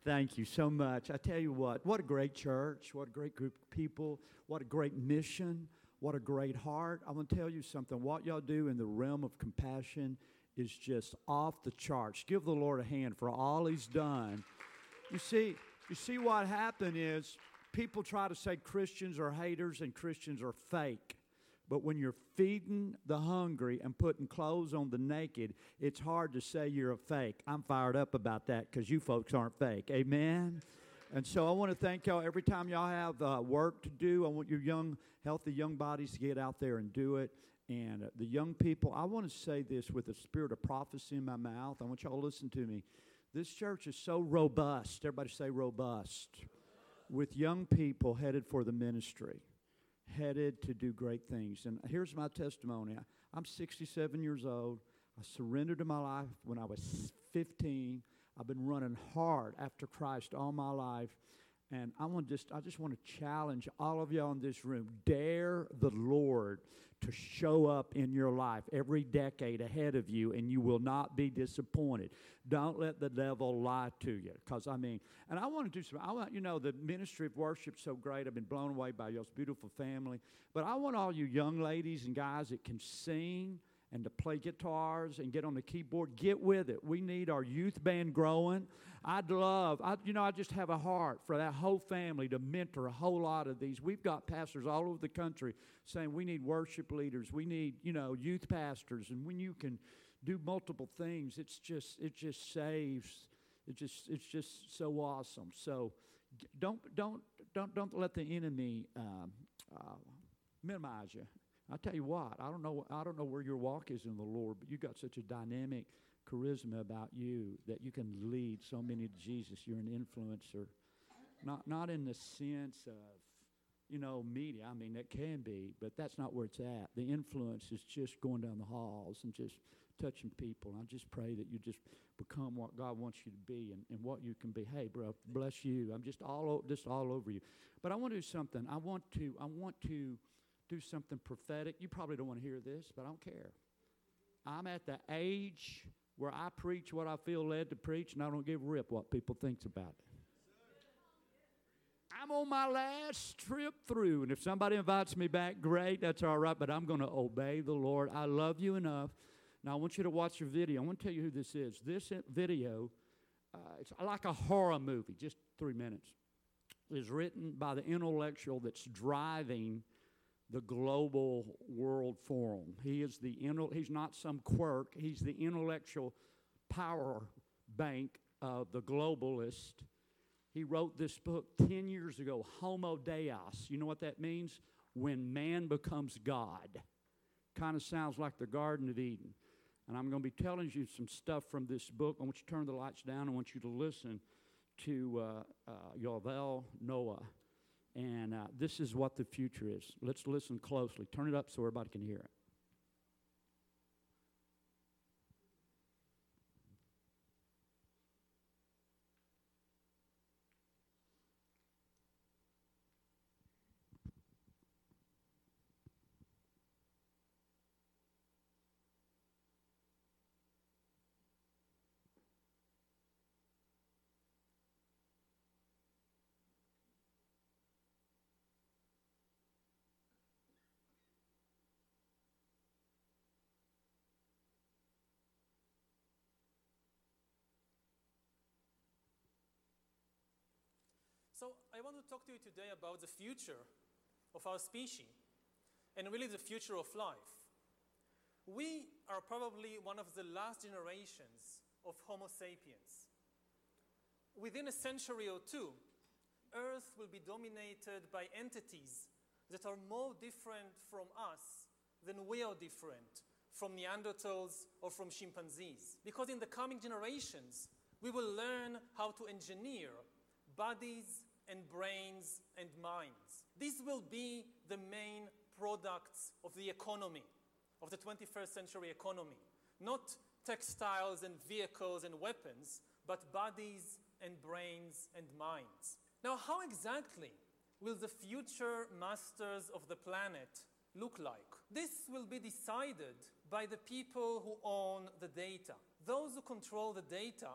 Thank you so much. I tell you what a great church, what a great group of people, what a great mission, what a great heart. I'm going to tell you something. What y'all do in the realm of compassion is just off the charts. Give the Lord a hand for all He's done. You see what happened is people try to say Christians are haters and Christians are fake. But when you're feeding the hungry and putting clothes on the naked, it's hard to say you're a fake. I'm fired up about that because you folks aren't fake. Amen? And so I want to thank y'all. Every time y'all have work to do, I want your young, healthy young bodies to get out there and do it. And the young people, I want to say this with a spirit of prophecy in my mouth. I want y'all to listen to me. This church is so robust. Everybody say robust. With young people headed for the ministry. Headed to do great things. And here's my testimony. I'm 67 years old. I surrendered to my life when I was 15. I've been running hard after Christ all my life. And I just want to challenge all of y'all in this room. Dare the Lord to show up in your life every decade ahead of you, and you will not be disappointed. Don't let the devil lie to you. Because, and I want to do something. The ministry of worship's so great. I've been blown away by y'all's beautiful family. But I want all you young ladies and guys that can sing and to play guitars and get on the keyboard, get with it. We need our youth band growing. I just have a heart for that whole family to mentor a whole lot of these. We've got pastors all over the country saying we need worship leaders. We need, youth pastors. And when you can do multiple things, it just saves. It's just so awesome. So don't let the enemy minimize you. I tell you what, I don't know where your walk is in the Lord, but you got such a dynamic charisma about you that you can lead so many to Jesus. You're an influencer, not in the sense of, media. It can be, but that's not where it's at. The influence is just going down the halls and just touching people. I just pray that you just become what God wants you to be and what you can be. Hey, bro, bless you. I'm just all over you. But I want to do something. I want to do something prophetic. You probably don't want to hear this, but I don't care. I'm at the age where I preach what I feel led to preach, and I don't give a rip what people think about it. I'm on my last trip through, and if somebody invites me back, great, that's all right, but I'm going to obey the Lord. I love you enough. Now, I want you to watch your video. I want to tell you who this is. This video, it's like a horror movie, just 3 minutes. It is written by the intellectual that's driving the global world forum. He's not some quirk. He's the intellectual power bank of the globalist. He wrote this book 10 years ago, Homo Deus. You know what that means? When man becomes God. Kind of sounds like the Garden of Eden. And I'm going to be telling you some stuff from this book. I want you to turn the lights down. I want you to listen to Yuval Noah. And this is what the future is. Let's listen closely. Turn it up so everybody can hear it. So I want to talk to you today about the future of our species and really the future of life. We are probably one of the last generations of Homo sapiens. Within a century or two, Earth will be dominated by entities that are more different from us than we are different from Neanderthals or from chimpanzees. Because in the coming generations, we will learn how to engineer bodies and brains and minds. These will be the main products of the economy, of the 21st century economy. Not textiles and vehicles and weapons, but bodies and brains and minds. Now, how exactly will the future masters of the planet look like? This will be decided by the people who own the data. Those who control the data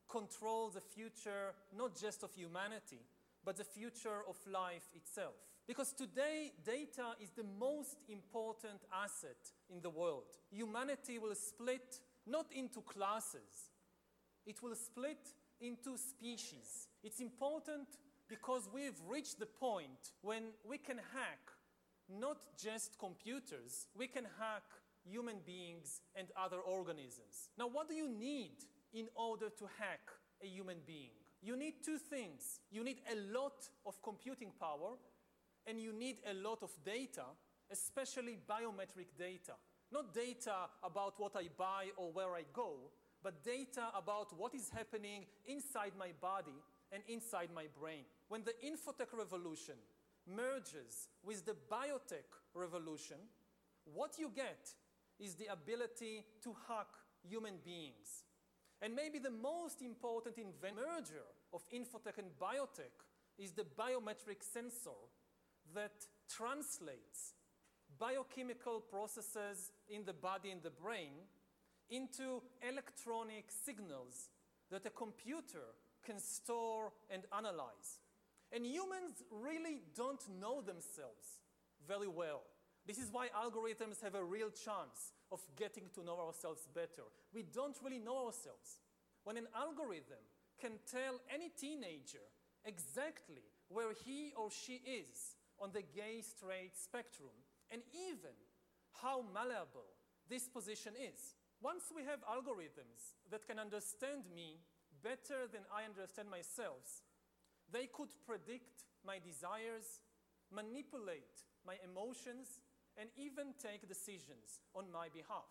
control the future, not just of humanity, but the future of life itself. Because today, data is the most important asset in the world. Humanity will split not into classes, it will split into species. It's important because we've reached the point when we can hack not just computers, we can hack human beings and other organisms. Now, what do you need in order to hack a human being? You need two things. You need a lot of computing power, and you need a lot of data, especially biometric data. Not data about what I buy or where I go, but data about what is happening inside my body and inside my brain. When the infotech revolution merges with the biotech revolution, what you get is the ability to hack human beings. And maybe the most important merger of infotech and biotech is the biometric sensor that translates biochemical processes in the body and the brain into electronic signals that a computer can store and analyze. And humans really don't know themselves very well. This is why algorithms have a real chance of getting to know ourselves better. We don't really know ourselves. When an algorithm can tell any teenager exactly where he or she is on the gay-straight spectrum, and even how malleable this position is. Once we have algorithms that can understand me better than I understand myself, they could predict my desires, manipulate my emotions, and even take decisions on my behalf.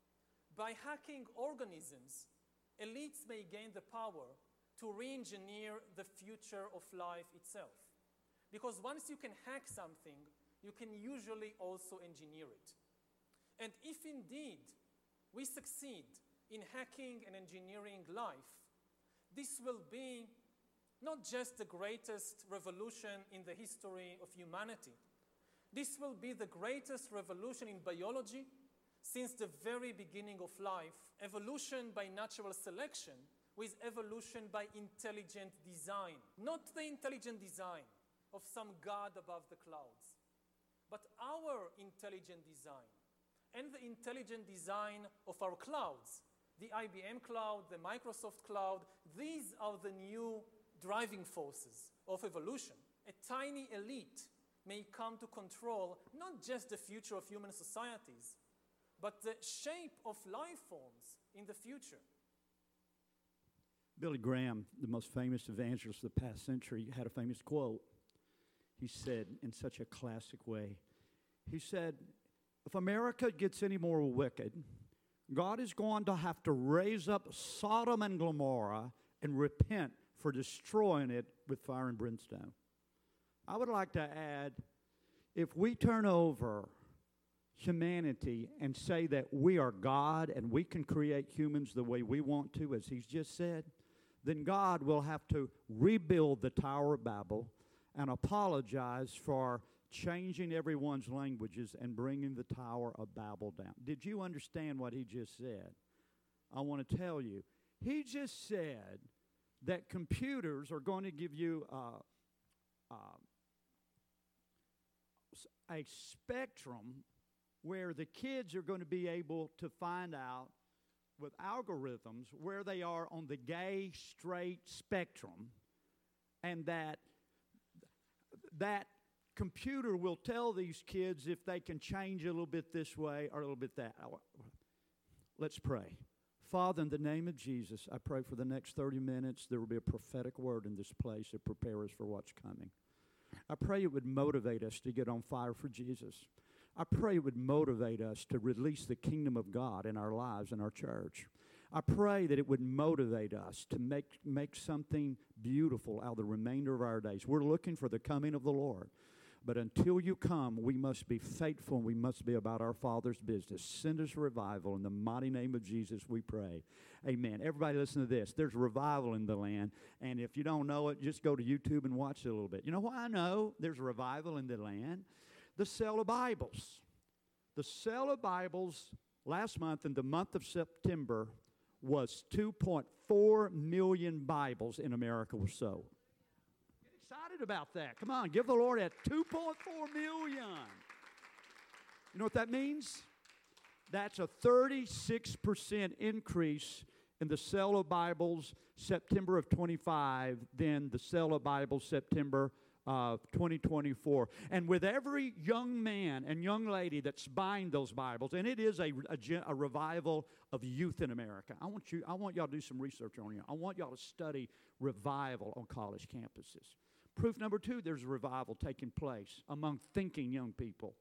By hacking organisms, elites may gain the power to re-engineer the future of life itself. Because once you can hack something, you can usually also engineer it. And if indeed we succeed in hacking and engineering life, this will be not just the greatest revolution in the history of humanity. This will be the greatest revolution in biology since the very beginning of life, evolution by natural selection with evolution by intelligent design. Not the intelligent design of some god above the clouds, but our intelligent design and the intelligent design of our clouds, the IBM cloud, the Microsoft cloud. These are the new driving forces of evolution. A tiny elite may come to control not just the future of human societies, but the shape of life forms in the future. Billy Graham, the most famous evangelist of the past century, had a famous quote. He said, in such a classic way, he said, if America gets any more wicked, God is going to have to raise up Sodom and Gomorrah and repent for destroying it with fire and brimstone. I would like to add, if we turn over humanity and say that we are God and we can create humans the way we want to, as he's just said, then God will have to rebuild the Tower of Babel and apologize for changing everyone's languages and bringing the Tower of Babel down. Did you understand what he just said? I want to tell you. He just said that computers are going to give you a spectrum where the kids are going to be able to find out with algorithms where they are on the gay, straight spectrum, and that computer will tell these kids if they can change a little bit this way or a little bit that. Let's pray. Father, in the name of Jesus, I pray for the next 30 minutes there will be a prophetic word in this place to prepare us for what's coming. I pray it would motivate us to get on fire for Jesus. I pray it would motivate us to release the kingdom of God in our lives and our church. I pray that it would motivate us to make something beautiful out of the remainder of our days. We're looking for the coming of the Lord. But until you come, we must be faithful and we must be about our Father's business. Send us revival. In the mighty name of Jesus, we pray. Amen. Everybody listen to this. There's revival in the land. And if you don't know it, just go to YouTube and watch it a little bit. You know why I know there's revival in the land? The sale of Bibles. The sale of Bibles last month, in the month of September, was 2.4 million Bibles in America were sold. Get excited about that. Come on, give the Lord that 2.4 million. You know what that means? That's a 36% increase in the sale of Bibles September of 25 than the sale of Bibles September of 2024. And with every young man and young lady that's buying those Bibles, and it is a revival of youth in America. I want y'all to do some research on it. I want y'all to study revival on college campuses. Proof number 2, there's a revival taking place among thinking young people.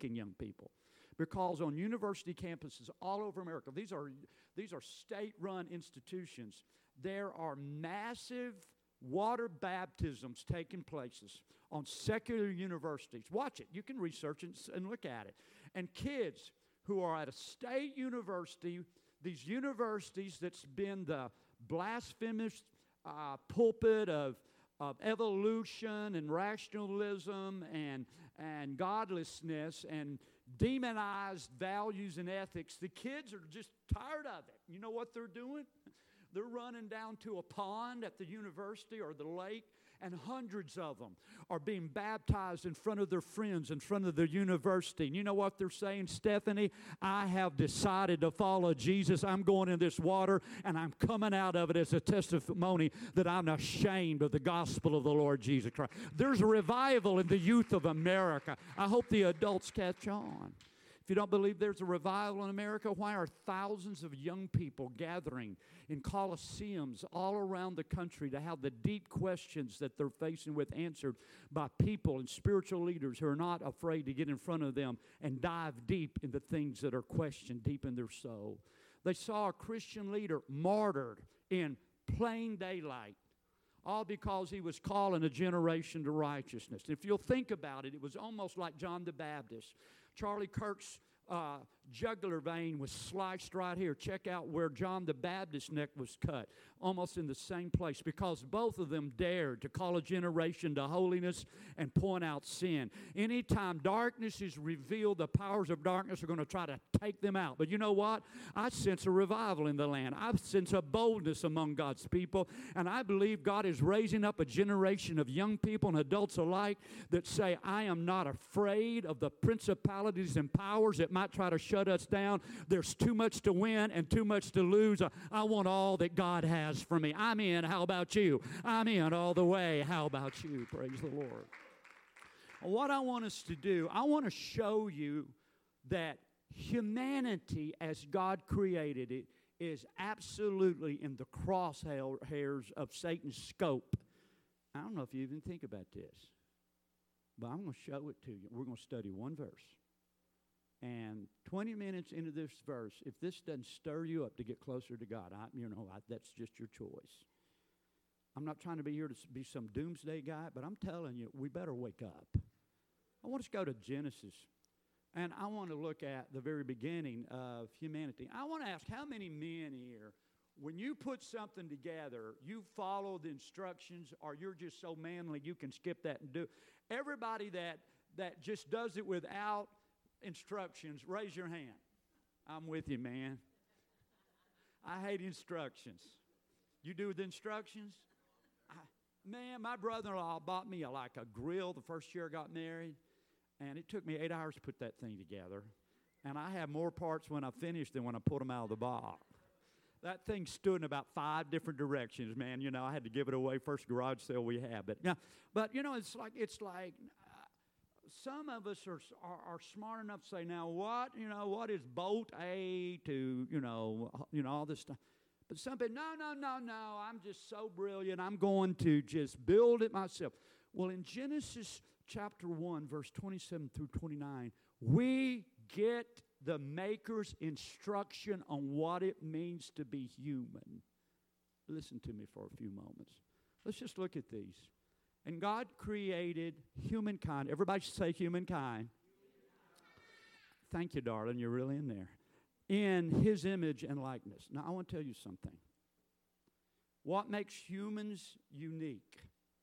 Because on university campuses all over America, these are state-run institutions, there are massive water baptisms taking places on secular universities. Watch it. You can research it and look at it. And kids who are at a state university, these universities that's been the blasphemous pulpit of evolution and rationalism and godlessness and demonized values and ethics, the kids are just tired of it. You know what they're doing? They're running down to a pond at the university or the lake, and hundreds of them are being baptized in front of their friends, in front of the university. And you know what they're saying, Stephanie? I have decided to follow Jesus. I'm going in this water, and I'm coming out of it as a testimony that I'm ashamed of the gospel of the Lord Jesus Christ. There's a revival in the youth of America. I hope the adults catch on. If you don't believe there's a revival in America, why are thousands of young people gathering in coliseums all around the country to have the deep questions that they're facing with answered by people and spiritual leaders who are not afraid to get in front of them and dive deep into things that are questioned deep in their soul? They saw a Christian leader martyred in plain daylight, all because he was calling a generation to righteousness. If you'll think about it, it was almost like John the Baptist. Charlie Kirk's jugular vein was sliced right here. Check out where John the Baptist's neck was cut, almost in the same place, because both of them dared to call a generation to holiness and point out sin. Anytime darkness is revealed, the powers of darkness are going to try to take them out. But you know what? I sense a revival in the land. I sense a boldness among God's people, and I believe God is raising up a generation of young people and adults alike that say, I am not afraid of the principalities and powers that might try to shut us down. There's too much to win and too much to lose. I want all that God has for me. I'm in. How about you? I'm in all the way. How about you? Praise the Lord. What I want us to do, I want to show you that humanity as God created it is absolutely in the crosshairs of Satan's scope. I don't know if you even think about this, but I'm going to show it to you. We're going to study one verse. And 20 minutes into this verse, if this doesn't stir you up to get closer to God, that's just your choice. I'm not trying to be here to be some doomsday guy, but I'm telling you, we better wake up. I want us to go to Genesis, and I want to look at the very beginning of humanity. I want to ask how many men here, when you put something together, you follow the instructions, or you're just so manly you can skip that and do it. Everybody that just does it without instructions, raise your hand. I'm with you, man. I hate instructions. You do the instructions? Man, my brother-in-law bought me a grill the first year I got married, and it took me 8 hours to put that thing together. And I have more parts when I finished than when I put them out of the box. That thing stood in about 5 different directions, man. I had to give it away first garage sale we had. But it's like some of us are smart enough to say, now what is bolt A to, all this stuff. But some people, no, I'm just so brilliant. I'm going to just build it myself. Well, in Genesis chapter 1, verse 27 through 29, we get the Maker's instruction on what it means to be human. Listen to me for a few moments. Let's just look at these. And God created humankind. Everybody should say humankind. Thank you, darling. You're really in there. In His image and likeness. Now, I want to tell you something. What makes humans unique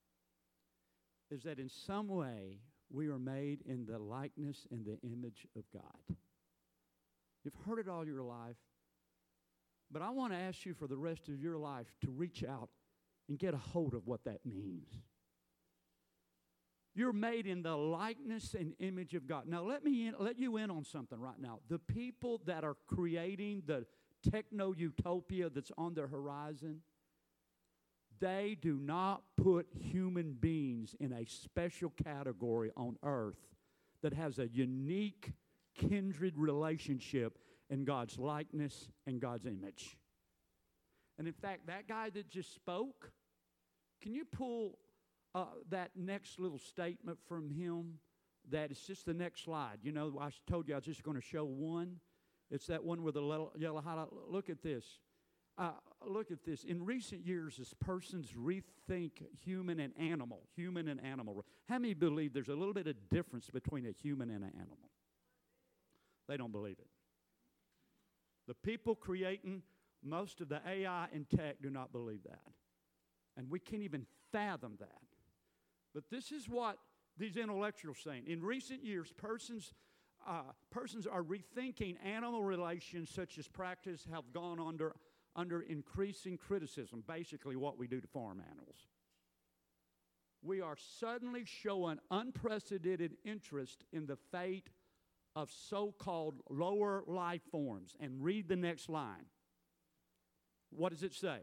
is that in some way we are made in the likeness and the image of God. You've heard it all your life. But I want to ask you for the rest of your life to reach out and get a hold of what that means. You're made in the likeness and image of God. Now, let you in on something right now. The people that are creating the techno-utopia that's on the horizon, they do not put human beings in a special category on earth that has a unique, kindred relationship in God's likeness and God's image. And in fact, that guy that just spoke, can you pull that next little statement from him? That it's just the next slide. You know, I told you I was just going to show one. It's that one with the yellow highlight. Look at this. Look at this. In recent years, as persons rethink human and animal, how many believe there's a little bit of difference between a human and an animal? They don't believe it. The people creating most of the AI and tech do not believe that. And we can't even fathom that. But this is what these intellectuals are saying. In recent years, persons are rethinking animal relations such as practice have gone under increasing criticism, basically what we do to farm animals. We are suddenly showing unprecedented interest in the fate of so-called lower life forms. And read the next line. What does it say?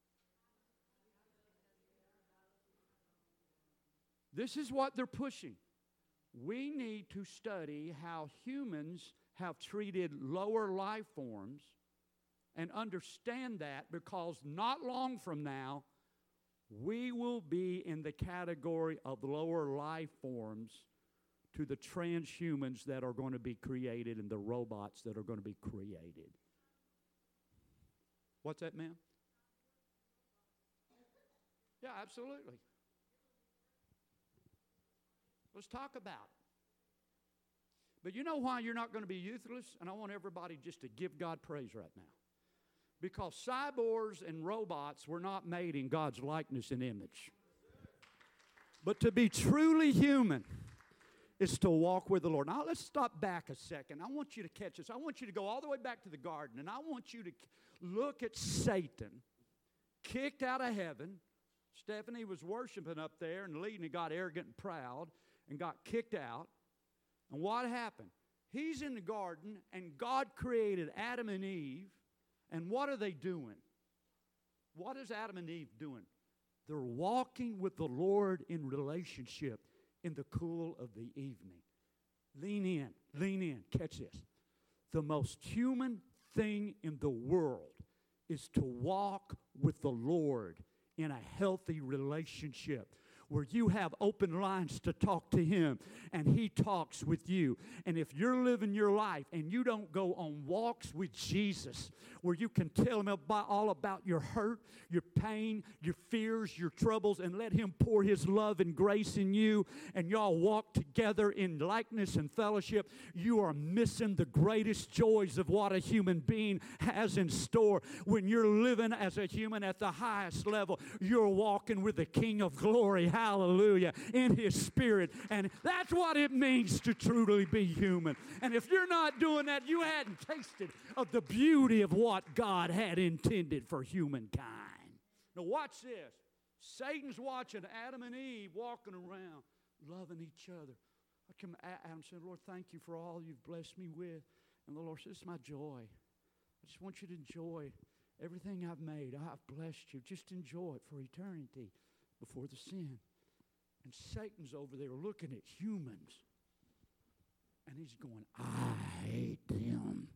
This is what they're pushing. We need to study how humans have treated lower life forms and understand that, because not long from now, we will be in the category of lower life forms to the transhumans that are going to be created and the robots that are going to be created. What's that, ma'am? Yeah, absolutely. Let's talk about it. But you know why you're not going to be youthless? And I want everybody just to give God praise right now. Because cyborgs and robots were not made in God's likeness and image. But to be truly human is to walk with the Lord. Now let's stop back a second. I want you to catch this. I want you to go all the way back to the garden, and I want you to look at Satan, kicked out of heaven. Stephanie was worshiping up there and leading, and got arrogant and proud and got kicked out. And what happened? He's in the garden, and God created Adam and Eve. And what are they doing? What is Adam and Eve doing? They're walking with the Lord in relationship in the cool of the evening. Lean in, catch this. The most human thing in the world is to walk with the Lord in a healthy relationship, where you have open lines to talk to Him and He talks with you. And if you're living your life and you don't go on walks with Jesus, where you can tell Him all about your hurt, your pain, your fears, your troubles, and let Him pour His love and grace in you, and y'all walk together in likeness and fellowship, you are missing the greatest joys of what a human being has in store. When you're living as a human at the highest level, you're walking with the King of Glory. Hallelujah, in His Spirit. And that's what it means to truly be human. And if you're not doing that, you hadn't tasted of the beauty of what God had intended for humankind. Now watch this. Satan's watching Adam and Eve walking around, loving each other. Adam said, Lord, thank you for all you've blessed me with. And the Lord said, it's my joy. I just want you to enjoy everything I've made. I've blessed you. Just enjoy it for eternity before the sin. And Satan's over there looking at humans. And he's going, I hate them.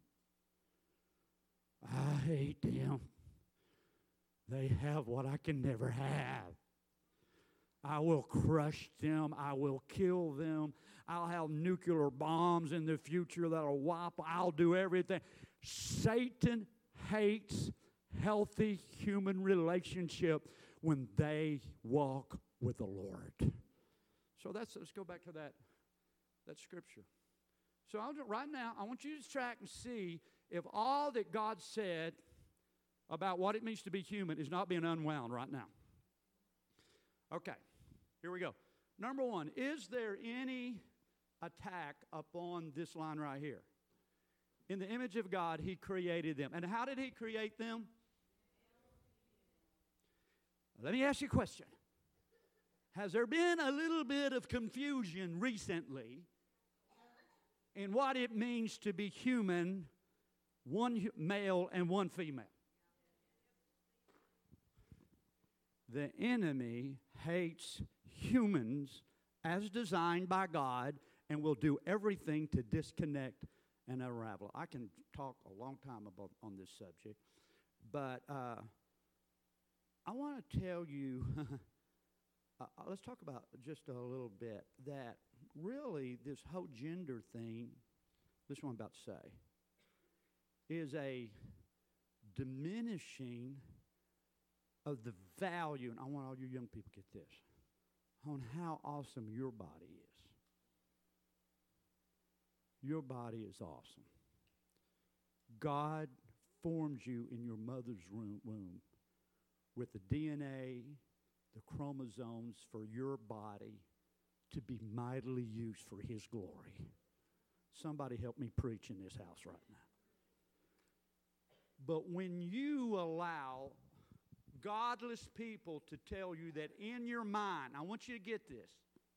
I hate them. They have what I can never have. I will crush them. I will kill them. I'll have nuclear bombs in the future that'll wipe. I'll do everything. Satan hates healthy human relationship when they walk with the Lord. So let's go back to that scripture. So right now, I want you to track and see if all that God said about what it means to be human is not being unwound right now. Okay, here we go. Number one, is there any attack upon this line right here? In the image of God, He created them. And how did He create them? Let me ask you a question. Has there been a little bit of confusion recently in what it means to be human, one male and one female? The enemy hates humans as designed by God and will do everything to disconnect and unravel. I can talk a long time on this subject, but I want to tell you, let's talk about just a little bit that really this whole gender thing, this is what I'm about to say, is a diminishing of the value, and I want all you young people to get this, on how awesome your body is. Your body is awesome. God formed you in your mother's womb with the DNA, the chromosomes for your body to be mightily used for His glory. Somebody help me preach in this house right now. But when you allow godless people to tell you that in your mind, I want you to get this,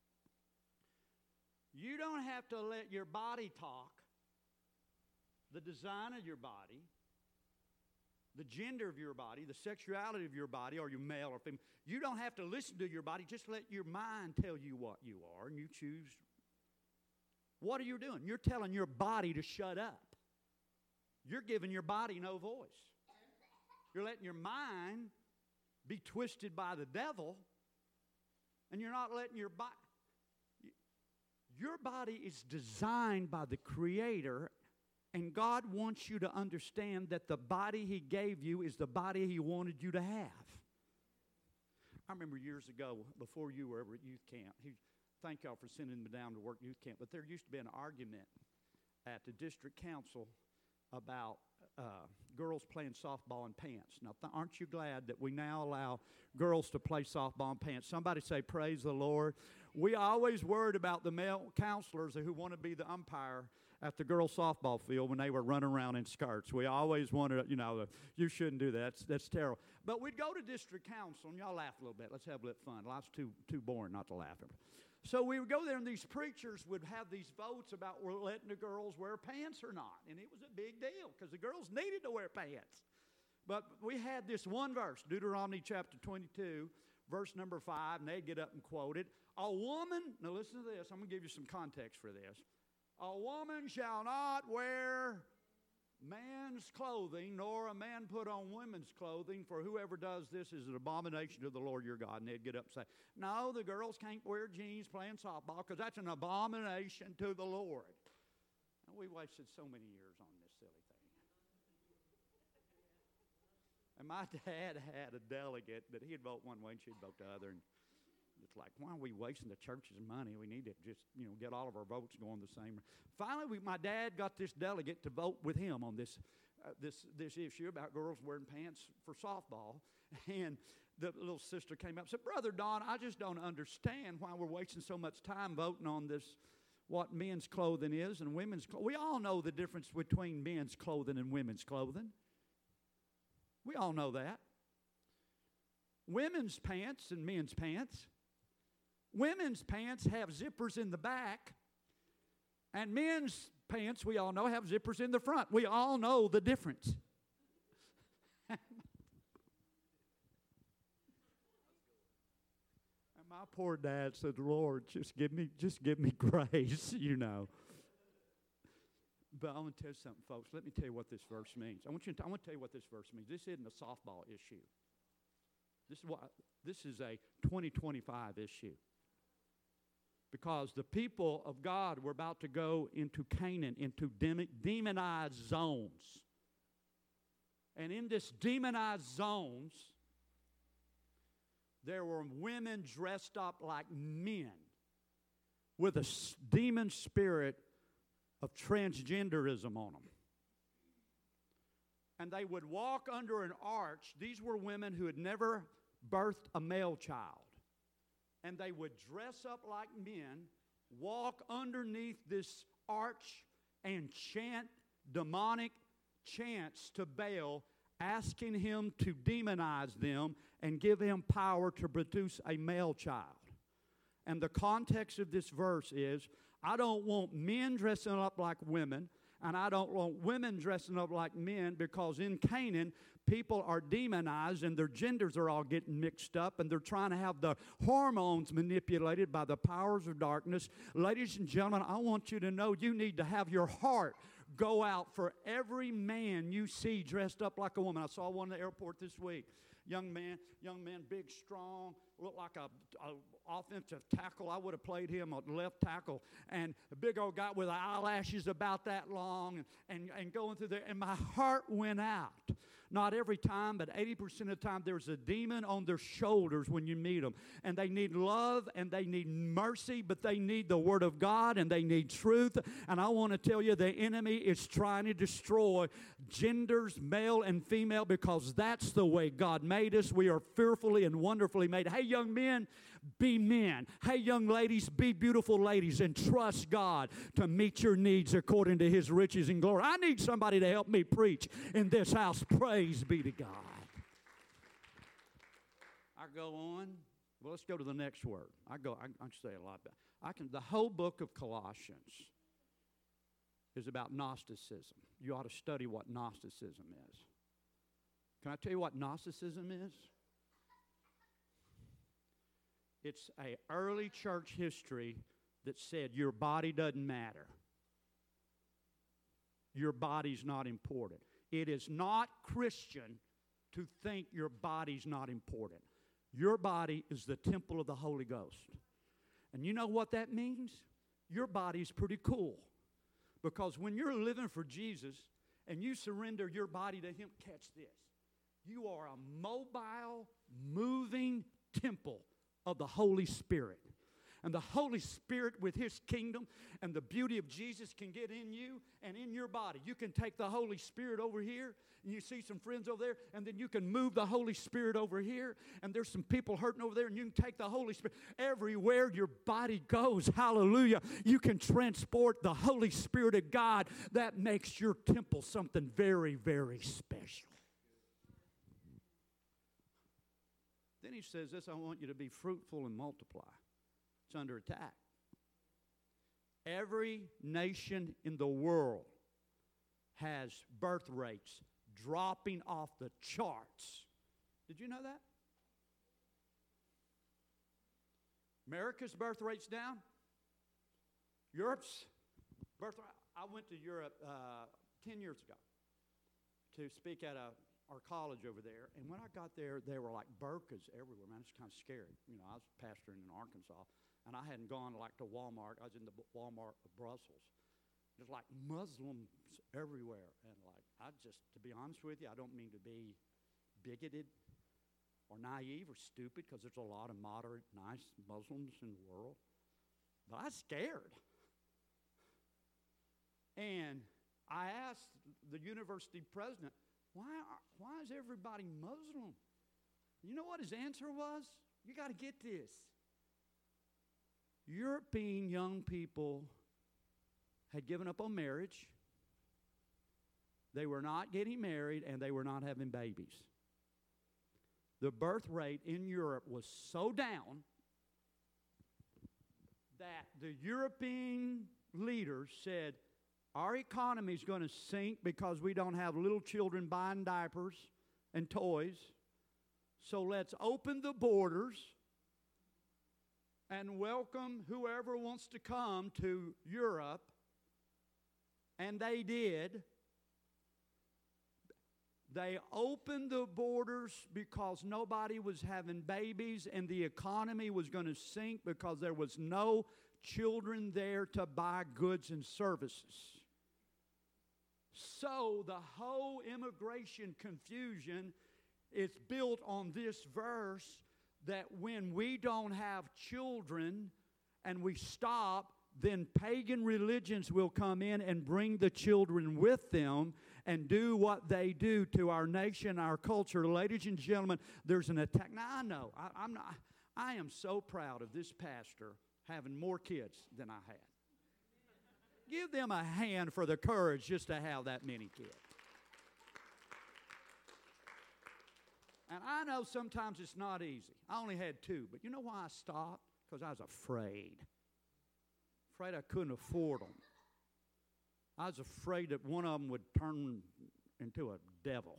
you don't have to let your body talk, the design of your body, the gender of your body, the sexuality of your body, are you male or female? You don't have to listen to your body. Just let your mind tell you what you are, and you choose. What are you doing? You're telling your body to shut up. You're giving your body no voice. You're letting your mind be twisted by the devil, and you're not letting your body. Your body is designed by the Creator, and God wants you to understand that the body He gave you is the body He wanted you to have. I remember years ago, before you were ever at youth camp, thank y'all for sending me down to work youth camp, but there used to be an argument at the district council about girls playing softball in pants. Now, aren't you glad that we now allow girls to play softball in pants? Somebody say, praise the Lord. We always worried about the male counselors who want to be the umpire at the girls' softball field when they were running around in skirts. We always wanted, you shouldn't do that. That's terrible. But we'd go to district council, and y'all laugh a little bit. Let's have a little fun. Life's too boring not to laugh. So we would go there, and these preachers would have these votes about we're letting the girls wear pants or not. And it was a big deal because the girls needed to wear pants. But we had this one verse, Deuteronomy chapter 22, verse number 5, and they'd get up and quote it. A woman, now listen to this. I'm going to give you some context for this. A woman shall not wear man's clothing, nor a man put on women's clothing, for whoever does this is an abomination to the Lord your God. And they'd get up and say, no, the girls can't wear jeans playing softball because that's an abomination to the Lord. And we wasted so many years on this silly thing. And my dad had a delegate that he'd vote one way and she'd vote the other. And it's like, why are we wasting the church's money? We need to just, get all of our votes going the same. Finally, my dad got this delegate to vote with him on this issue about girls wearing pants for softball. And the little sister came up and said, Brother Don, I just don't understand why we're wasting so much time voting on this, what men's clothing is and women's clothing. We all know the difference between men's clothing and women's clothing. We all know that. Women's pants and men's pants. Women's pants have zippers in the back, and men's pants, we all know, have zippers in the front. We all know the difference. And my poor dad said, Lord, just give me grace, But I want to tell you something, folks. Let me tell you what this verse means. I want to tell you what this verse means. This isn't a softball issue. This is a 2025 issue. Because the people of God were about to go into Canaan, into demonized zones. And in this demonized zones, there were women dressed up like men with a demon spirit of transgenderism on them. And they would walk under an arch. These were women who had never birthed a male child. And they would dress up like men, walk underneath this arch, and chant demonic chants to Baal, asking him to demonize them and give him power to produce a male child. And the context of this verse is, I don't want men dressing up like women, and I don't want women dressing up like men, because in Canaan, people are demonized and their genders are all getting mixed up, and they're trying to have the hormones manipulated by the powers of darkness. Ladies and gentlemen, I want you to know you need to have your heart go out for every man you see dressed up like a woman. I saw one in the airport this week. Young man, big, strong, looked like a offensive tackle. I would have played him a left tackle. And a big old guy with eyelashes about that long and going through there. And my heart went out. Not every time, but 80% of the time, there's a demon on their shoulders when you meet them. And they need love and they need mercy, but they need the Word of God and they need truth. And I want to tell you, the enemy is trying to destroy genders, male and female, because that's the way God made us. We are fearfully and wonderfully made. Hey, young men, be men. Hey, young ladies, be beautiful ladies, and trust God to meet your needs according to His riches and glory. I need somebody to help me preach in this house. Praise be to God. I go on. Well, let's go to the next word. I say a lot. The whole book of Colossians is about Gnosticism. You ought to study what Gnosticism is. Can I tell you what Gnosticism is? It's an early church history that said your body doesn't matter. Your body's not important. It is not Christian to think your body's not important. Your body is the temple of the Holy Ghost. And you know what that means? Your body's pretty cool. Because when you're living for Jesus and you surrender your body to Him, catch this. You are a mobile, moving temple of the Holy Spirit. And the Holy Spirit with His kingdom and the beauty of Jesus can get in you and in your body. You can take the Holy Spirit over here, and you see some friends over there, and then you can move the Holy Spirit over here, and there's some people hurting over there, and you can take the Holy Spirit. Everywhere your body goes, hallelujah, you can transport the Holy Spirit of God. That makes your temple something very, very special. Then he says this, I want you to be fruitful and multiply. It's under attack. Every nation in the world has birth rates dropping off the charts. Did you know that? America's birth rate's down. Europe's birth rate. I went to Europe 10 years ago to speak at our college over there, and when I got there, there were like burqas everywhere. Man, it's kind of scary. You know, I was pastoring in Arkansas, and I hadn't gone like to Walmart. I was in the Walmart of Brussels. There's like Muslims everywhere, and like to be honest with you, I don't mean to be bigoted or naive or stupid, because there's a lot of moderate, nice Muslims in the world, but I was scared. And I asked the university president, why is everybody Muslim? You know what his answer was? You got to get this. European young people had given up on marriage. They were not getting married, and they were not having babies. The birth rate in Europe was so down that the European leaders said, our economy is going to sink because we don't have little children buying diapers and toys. So let's open the borders and welcome whoever wants to come to Europe. And they did. They opened the borders because nobody was having babies, and the economy was going to sink because there was no children there to buy goods and services. So the whole immigration confusion is built on this verse, that when we don't have children and we stop, then pagan religions will come in and bring the children with them and do what they do to our nation, our culture. Ladies and gentlemen, there's an attack. Now, I know, I am so proud of this pastor having more kids than I had. Give them a hand for the courage just to have that many kids. And I know sometimes it's not easy. I only had 2, but you know why I stopped? Because I was afraid. Afraid I couldn't afford them. I was afraid that one of them would turn into a devil.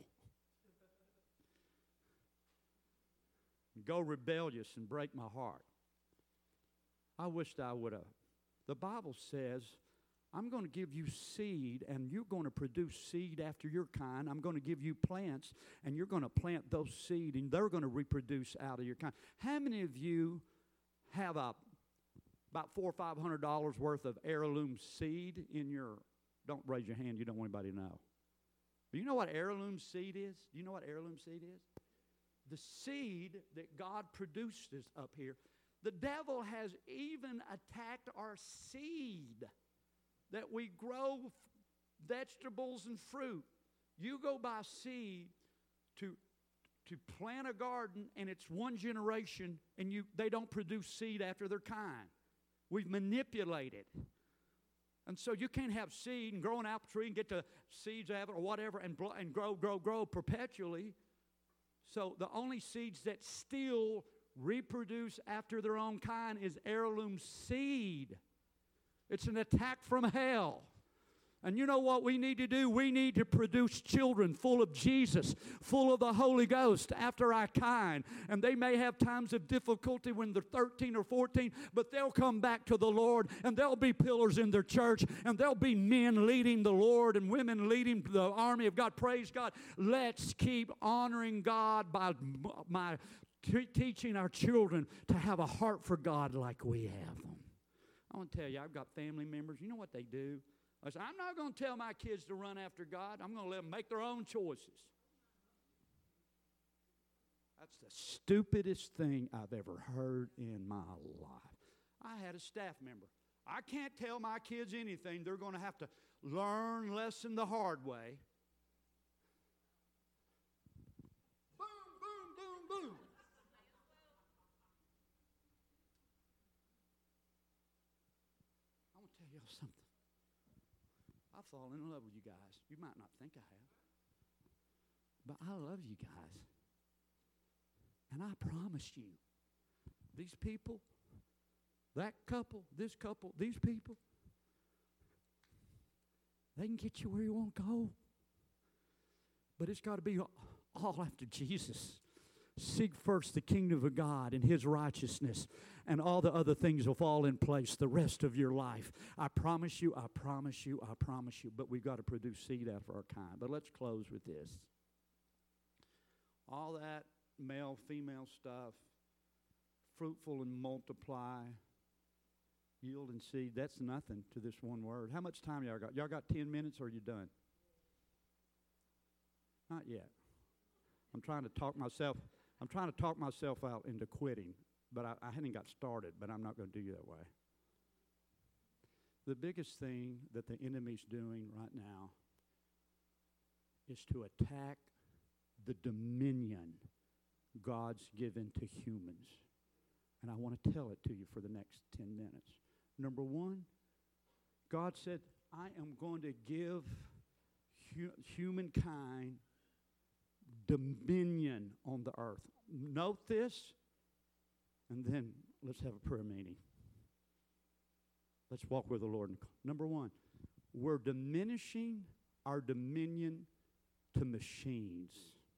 Go rebellious and break my heart. I wished I would have. The Bible says, I'm going to give you seed, and you're going to produce seed after your kind. I'm going to give you plants, and you're going to plant those seed, and they're going to reproduce out of your kind. How many of you have about $400 or $500 worth of heirloom seed in your? Don't raise your hand. You don't want anybody to know. Do you know what heirloom seed is? Do you know what heirloom seed is? The seed that God produces up here. The devil has even attacked our seed that we grow vegetables and fruit. You go buy seed to plant a garden, and it's one generation, and they don't produce seed after their kind. We've manipulated. And so you can't have seed and grow an apple tree and get the seeds out of it or whatever and grow perpetually. So the only seeds that still reproduce after their own kind is heirloom seed. It's an attack from hell. And you know what we need to do? We need to produce children full of Jesus, full of the Holy Ghost, after our kind. And they may have times of difficulty when they're 13 or 14, but they'll come back to the Lord, and they'll be pillars in their church, and there'll be men leading the Lord and women leading the army of God. Praise God. Let's keep honoring God by teaching our children to have a heart for God like we have them. I want to tell you, I've got family members. You know what they do? I said, I'm not going to tell my kids to run after God. I'm going to let them make their own choices. That's the stupidest thing I've ever heard in my life. I had a staff member. I can't tell my kids anything. They're going to have to learn lesson the hard way. Boom, boom, boom, boom. I want to tell y'all something. I've fallen in love with you guys. You might not think I have. But I love you guys. And I promise you, these people, that couple, this couple, these people, they can get you where you want to go. But it's got to be all after Jesus. Seek first the kingdom of God and His righteousness, and all the other things will fall in place the rest of your life. I promise you, I promise you, I promise you. But we've got to produce seed after our kind. But let's close with this. All that male, female stuff, fruitful and multiply, yield and seed, that's nothing to this one word. How much time y'all got? Y'all got 10 minutes, or are you done? Not yet. I'm trying to talk myself out into quitting, but I hadn't got started, but I'm not going to do you that way. The biggest thing that the enemy's doing right now is to attack the dominion God's given to humans. And I want to tell it to you for the next 10 minutes. Number one, God said, I am going to give humankind dominion on the earth. Note this, and then let's have a prayer meeting. Let's walk with the Lord. Number one, we're diminishing our dominion to machines.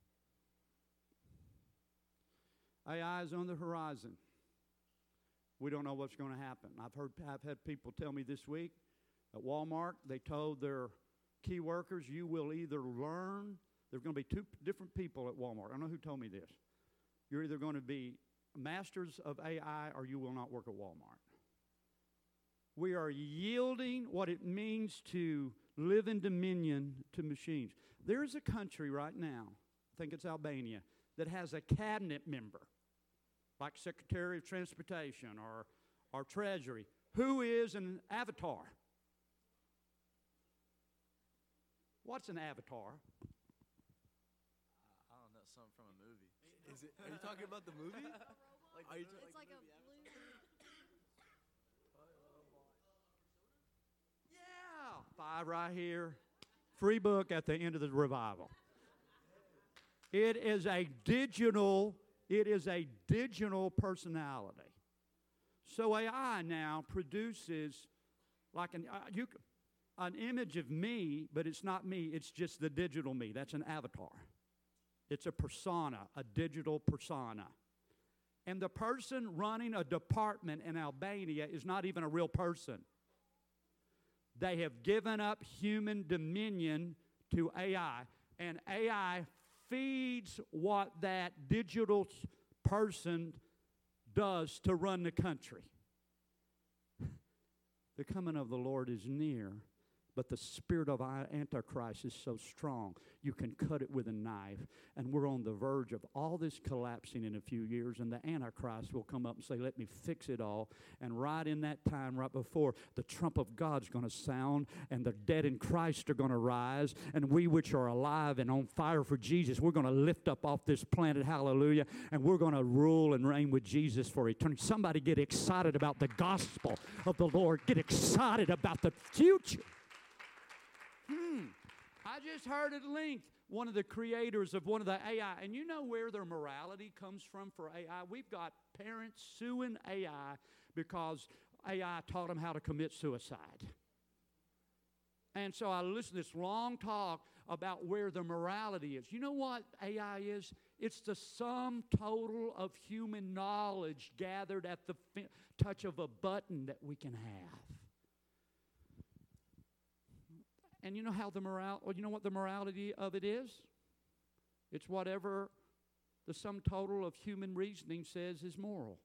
AI is on the horizon. We don't know what's going to happen. I've had people tell me this week at Walmart, they told their key workers, you will either learn. There's going to be two different people at Walmart. I don't know who told me this. You're either going to be masters of AI or you will not work at Walmart. We are yielding what it means to live in dominion to machines. There's a country right now, I think it's Albania, that has a cabinet member, like Secretary of Transportation or Treasury, who is an avatar. What's an avatar? Something from a movie. Is it? Are you talking about the movie? It's like a blue. Yeah, AI right here. Free book at the end of the revival. It is a digital personality. So AI now produces like an image of me, but it's not me, it's just the digital me. That's an avatar. It's a persona, a digital persona. And the person running a department in Albania is not even a real person. They have given up human dominion to AI, and AI feeds what that digital person does to run the country. The coming of the Lord is near, but the spirit of Antichrist is so strong, you can cut it with a knife. And we're on the verge of all this collapsing in a few years, and the Antichrist will come up and say, let me fix it all. And right in that time, right before, the trump of God's going to sound, and the dead in Christ are going to rise, and we which are alive and on fire for Jesus, we're going to lift up off this planet, hallelujah, and we're going to rule and reign with Jesus for eternity. Somebody get excited about the gospel of the Lord. Get excited about the future. I just heard at length one of the creators of one of the AI, and you know where their morality comes from for AI? We've got parents suing AI because AI taught them how to commit suicide. And so I listened to this long talk about where the morality is. You know what AI is? It's the sum total of human knowledge gathered at the touch of a button that we can have. And you know how you know what the morality of it is? It's whatever the sum total of human reasoning says is moral.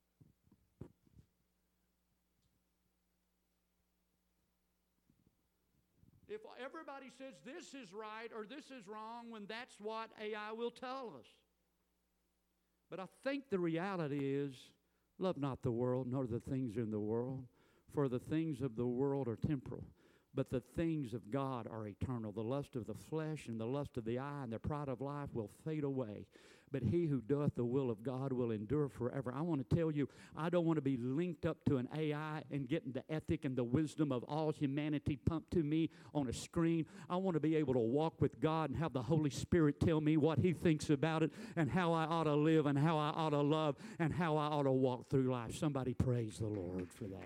If everybody says this is right or this is wrong, when that's what AI will tell us. But I think the reality is, love not the world, nor the things in the world, for the things of the world are temporal. But the things of God are eternal. The lust of the flesh and the lust of the eye and the pride of life will fade away. But he who doeth the will of God will endure forever. I want to tell you, I don't want to be linked up to an AI and getting the ethic and the wisdom of all humanity pumped to me on a screen. I want to be able to walk with God and have the Holy Spirit tell me what he thinks about it and how I ought to live and how I ought to love and how I ought to walk through life. Somebody praise the Lord for that.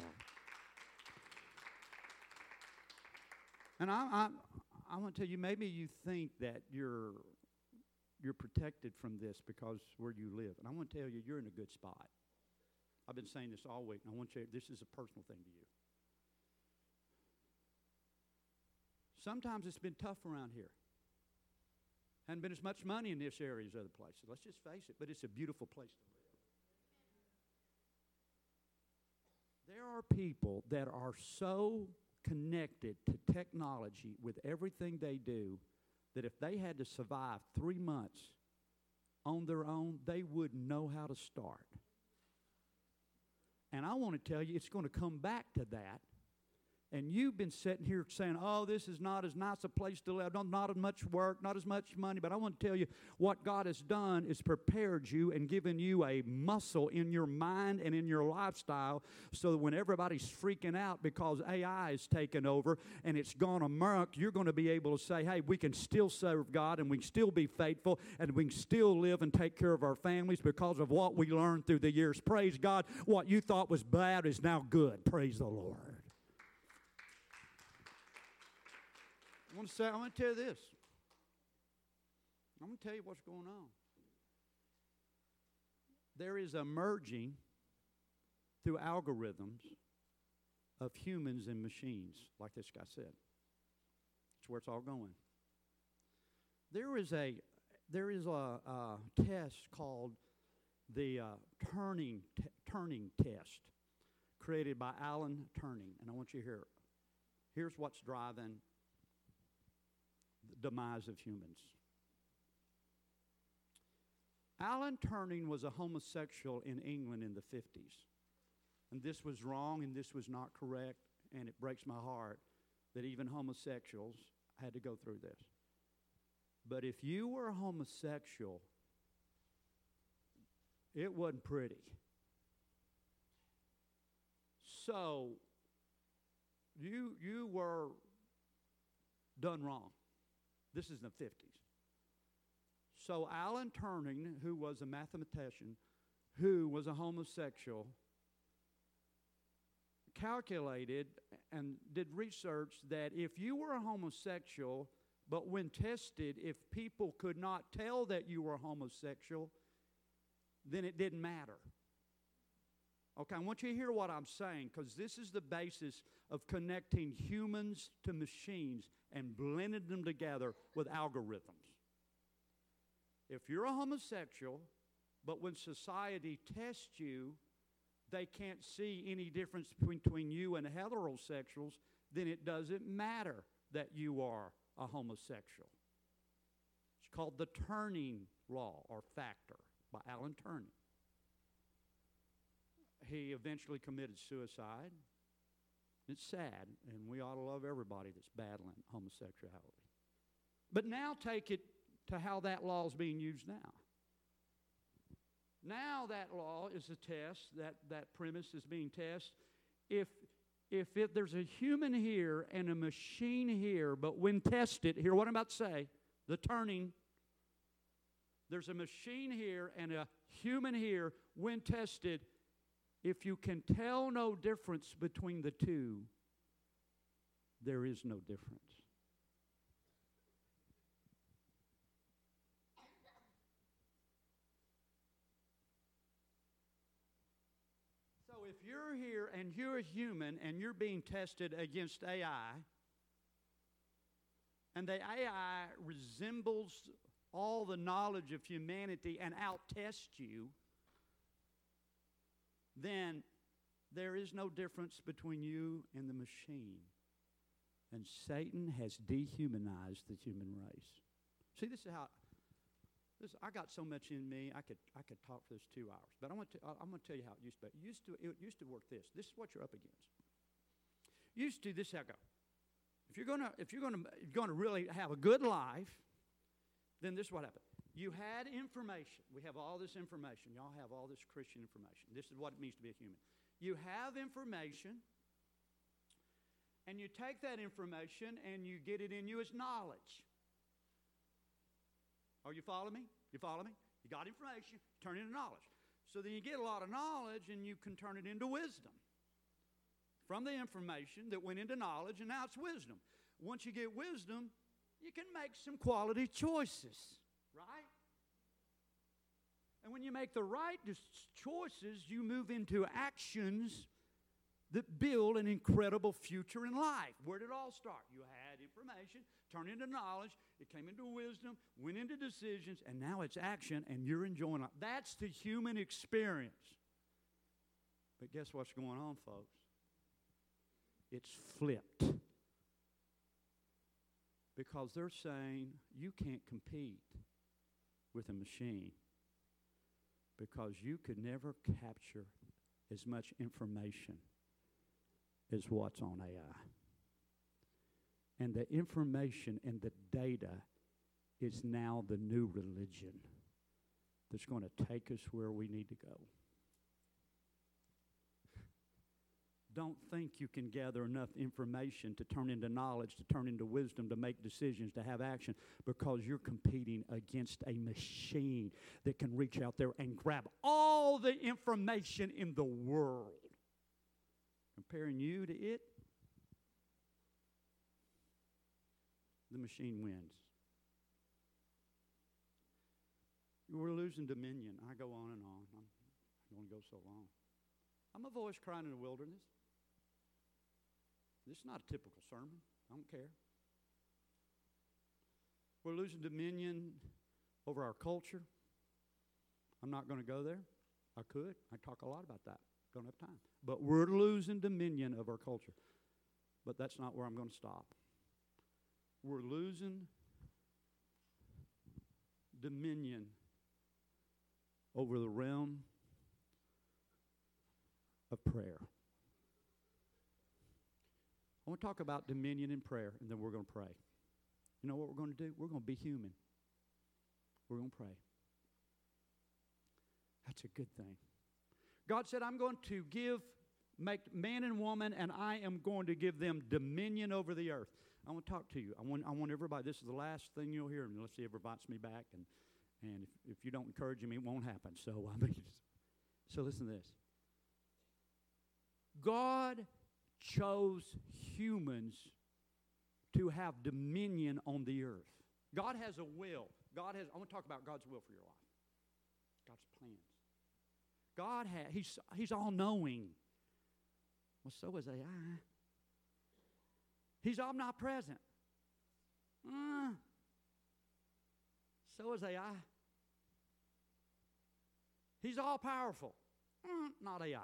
And I want to tell you, maybe you think that you're protected from this because where you live. And I want to tell you, you're in a good spot. I've been saying this all week, and I want you to, this is a personal thing to you. Sometimes it's been tough around here. Hadn't been as much money in this area as other places. Let's just face it, but it's a beautiful place to live. There are people that are so connected to technology with everything they do that if they had to survive 3 months on their own, they wouldn't know how to start. And I want to tell you, it's going to come back to that. And you've been sitting here saying, oh, this is not as nice a place to live, not as much work, not as much money. But I want to tell you, what God has done is prepared you and given you a muscle in your mind and in your lifestyle so that when everybody's freaking out because AI is taking over and it's gone amok, you're going to be able to say, hey, we can still serve God and we can still be faithful and we can still live and take care of our families because of what we learned through the years. Praise God. What you thought was bad is now good. Praise the Lord. I want to tell you this. I'm going to tell you what's going on. There is a merging through algorithms of humans and machines, like this guy said. That's where it's all going. There is a test called the Turing test, created by Alan Turing, and I want you to hear it. Here's what's driving the demise of humans. Alan Turing was a homosexual in England in the 50s. And this was wrong and this was not correct, and it breaks my heart that even homosexuals had to go through this. But if you were a homosexual, it wasn't pretty. So you were done wrong. This is in the 50s. So Alan Turing, who was a mathematician, who was a homosexual, calculated and did research that if you were a homosexual, but when tested, if people could not tell that you were homosexual, then it didn't matter. Okay, I want you to hear what I'm saying, because this is the basis of connecting humans to machines and blending them together with algorithms. If you're a homosexual, but when society tests you, they can't see any difference between you and heterosexuals, then it doesn't matter that you are a homosexual. It's called the Turing law or factor by Alan Turing. He eventually committed suicide. It's sad, and we ought to love everybody that's battling homosexuality. But now take it to how that law is being used now. Now that law is a test, that premise is being tested. If there's a human here and a machine here, but when tested, hear what I'm about to say, the Turing, there's a machine here and a human here, when tested, if you can tell no difference between the two, there is no difference. So if you're here and you're a human and you're being tested against AI, and the AI resembles all the knowledge of humanity and out-tests you, then there is no difference between you and the machine. And Satan has dehumanized the human race. See, this is how, I got so much in me, I could talk for this 2 hours. But I'm going to tell you how it used to be. It used to work this. This is what you're up against. Used to, this is how it go. If you're going to really have a good life, then this is what happened. You had information. We have all this information. Y'all have all this Christian information. This is what it means to be a human. You have information, and you take that information and you get it in you as knowledge. Are you following me? You follow me? You got information, turn it into knowledge. So then you get a lot of knowledge, and you can turn it into wisdom. From the information that went into knowledge, and now it's wisdom. Once you get wisdom, you can make some quality choices. Right? And when you make the right choices, you move into actions that build an incredible future in life. Where did it all start? You had information, turned into knowledge, it came into wisdom, went into decisions, and now it's action, and you're enjoying it. That's the human experience. But guess what's going on, folks? It's flipped. Because they're saying you can't compete with a machine because you could never capture as much information as what's on AI. And the information and the data is now the new religion that's going to take us where we need to go. Don't think you can gather enough information to turn into knowledge, to turn into wisdom, to make decisions, to have action, because you're competing against a machine that can reach out there and grab all the information in the world. Comparing you to it, the machine wins. We're losing dominion. I go on and on. I'm going to go so long. I'm a voice crying in the wilderness. This is not a typical sermon. I don't care. We're losing dominion over our culture. I'm not going to go there. I could. I talk a lot about that. Don't have time. But we're losing dominion of our culture. But that's not where I'm going to stop. We're losing dominion over the realm of prayer. I want to talk about dominion in prayer, and then we're going to pray. You know what we're going to do? We're going to be human. We're going to pray. That's a good thing. God said, I'm going to make man and woman, and I am going to give them dominion over the earth. I want to talk to you. I want everybody, this is the last thing you'll hear unless he ever invites me back. And if you don't encourage him, it won't happen. So, so listen to this. God chose humans to have dominion on the earth. God has a will. I want to talk about God's will for your life. God's plans. He's all-knowing. Well, so is AI. He's omnipresent. So is AI. He's all-powerful. Not AI.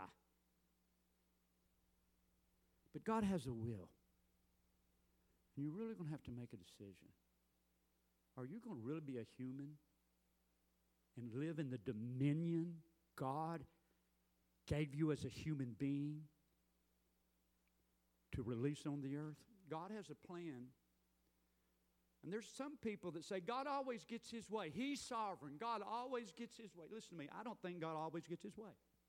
But God has a will. And you're really going to have to make a decision. Are you going to really be a human and live in the dominion God gave you as a human being to release on the earth? God has a plan. And there's some people that say, God always gets his way. He's sovereign. God always gets his way. Listen to me. I don't think God always gets his way.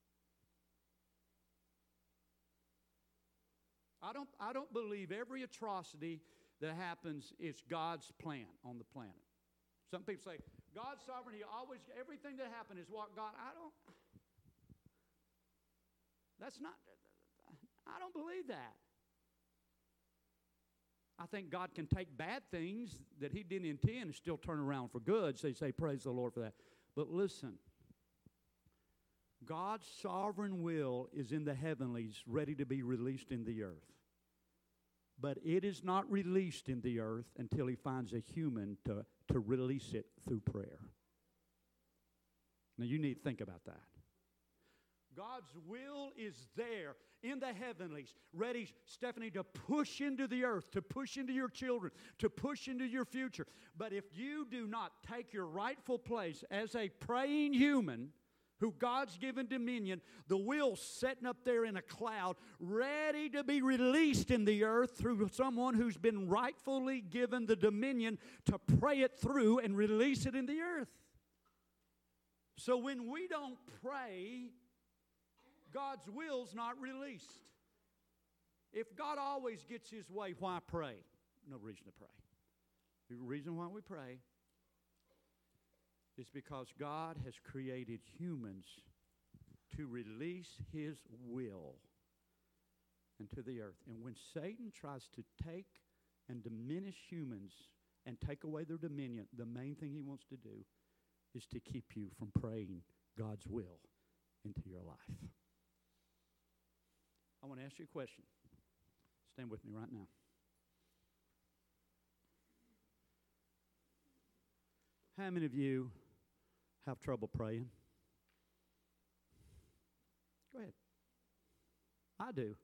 I don't believe every atrocity that happens is God's plan on the planet. Some people say, God's sovereign. Everything that happened is what God, I don't believe that. I think God can take bad things that he didn't intend and still turn around for good. So you say, praise the Lord for that. But listen, God's sovereign will is in the heavenlies, ready to be released in the earth. But it is not released in the earth until he finds a human to release it through prayer. Now you need to think about that. God's will is there in the heavenlies, ready, Stephanie, to push into the earth, to push into your children, to push into your future. But if you do not take your rightful place as a praying human who God's given dominion, the will sitting up there in a cloud, ready to be released in the earth through someone who's been rightfully given the dominion to pray it through and release it in the earth. So when we don't pray, God's will's not released. If God always gets his way, why pray? No reason to pray. The reason why we pray is because God has created humans to release his will into the earth. And when Satan tries to take and diminish humans and take away their dominion, the main thing he wants to do is to keep you from praying God's will into your life. I want to ask you a question. Stand with me right now. How many of you have trouble praying? Go ahead. I do.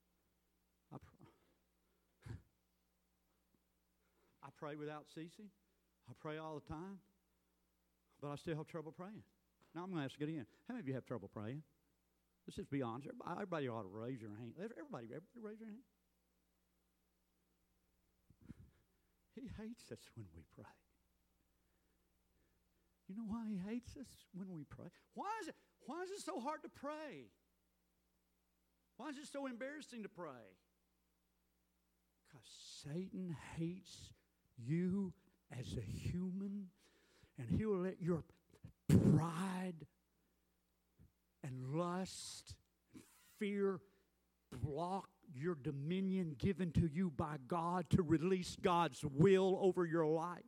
I pray without ceasing. I pray all the time. But I still have trouble praying. Now I'm going to ask it again. How many of you have trouble praying? Let's just be honest. Everybody ought to raise your hand. Everybody raise your hand. He hates us when we pray. You know why he hates us when we pray? Why is it so hard to pray? Why is it so embarrassing to pray? Because Satan hates you as a human, and he will let your pride and lust and fear block your dominion given to you by God to release God's will over your life.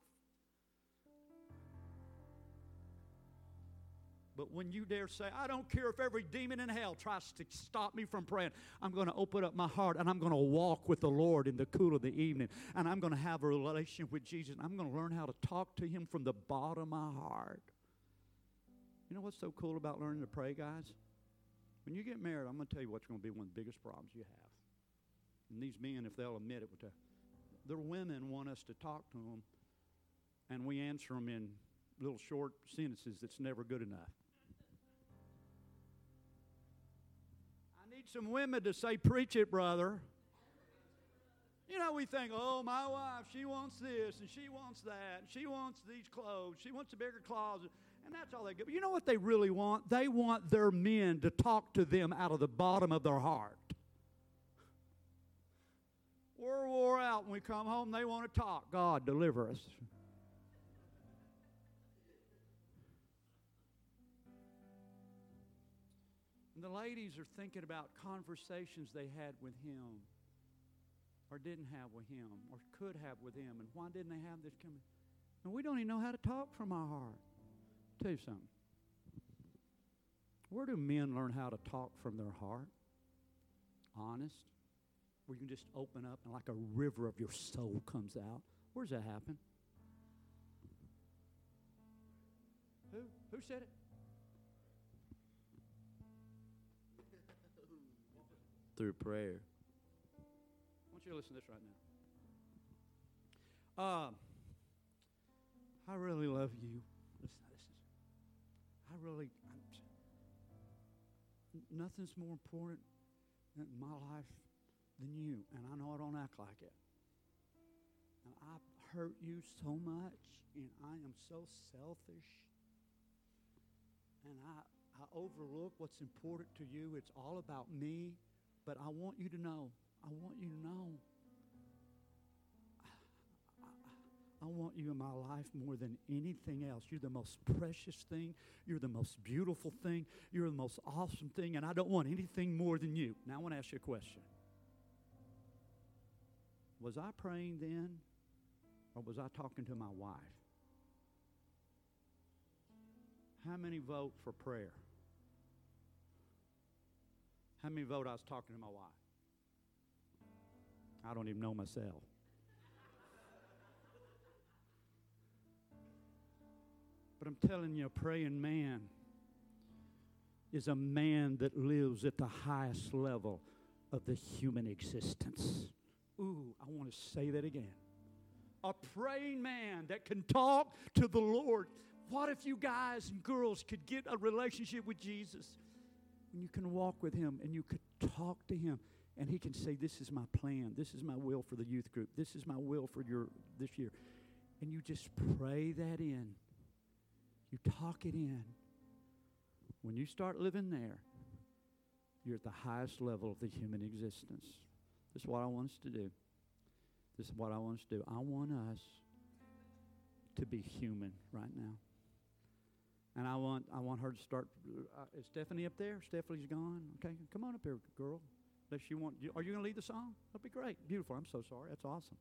But when you dare say, I don't care if every demon in hell tries to stop me from praying, I'm going to open up my heart and I'm going to walk with the Lord in the cool of the evening. And I'm going to have a relationship with Jesus. I'm going to learn how to talk to him from the bottom of my heart. You know what's so cool about learning to pray, guys? When you get married, I'm going to tell you what's going to be one of the biggest problems you have. And these men, if they'll admit it, their women want us to talk to them, and we answer them in little short sentences that's never good enough. I need some women to say, preach it, brother. You know, we think, oh, my wife, she wants this, and she wants that, and she wants these clothes, she wants a bigger closet, and that's all they get. But you know what they really want? They want their men to talk to them out of the bottom of their heart. We're wore out. When we come home, they want to talk. God, deliver us. And the ladies are thinking about conversations they had with him, or didn't have with him, or could have with him, and why didn't they have this coming? And we don't even know how to talk from our heart. I'll tell you something. Where do men learn how to talk from their heart? Honest. Where you can just open up and like a river of your soul comes out. Where does that happen? Who said it? Through prayer. I want you to listen to this right now. I really love you. Nothing's more important in my life than you, and I know I don't act like it. And I've hurt you so much, and I am so selfish, and I overlook what's important to you. It's all about me, but I want you to know. I want you in my life more than anything else. You're the most precious thing. You're the most beautiful thing. You're the most awesome thing, and I don't want anything more than you. Now I want to ask you a question. Was I praying then, or was I talking to my wife? How many vote for prayer? How many vote I was talking to my wife? I don't even know myself. But I'm telling you, a praying man is a man that lives at the highest level of the human existence. Ooh, I want to say that again. A praying man that can talk to the Lord. What if you guys and girls could get a relationship with Jesus? And you can walk with him and you could talk to him. And he can say, this is my plan. This is my will for the youth group. This is my will for this year. And you just pray that in. You talk it in. When you start living there, you're at the highest level of the human existence. This is what I want us to do. This is what I want us to do. I want us to be human right now. And I want her to start. Is Stephanie up there? Stephanie's gone. Okay, come on up here, girl. Unless you want. Are you going to lead the song? That'd be great. Beautiful. I'm so sorry. That's awesome.